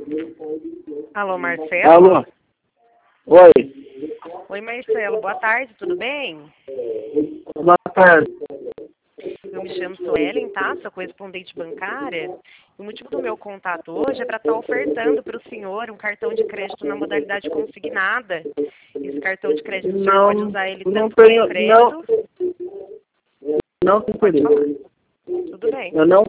Alô, Marcelo? Alô? Oi. Oi, Marcelo. Boa tarde, tudo bem? Boa tarde. Eu me chamo Suelen, tá? Sou correspondente bancária. O motivo do meu contato hoje é para estar ofertando para o senhor um cartão de crédito na modalidade consignada. Esse cartão de crédito o senhor pode usar ele tanto como crédito... Não tem interesse. Tudo bem. Eu não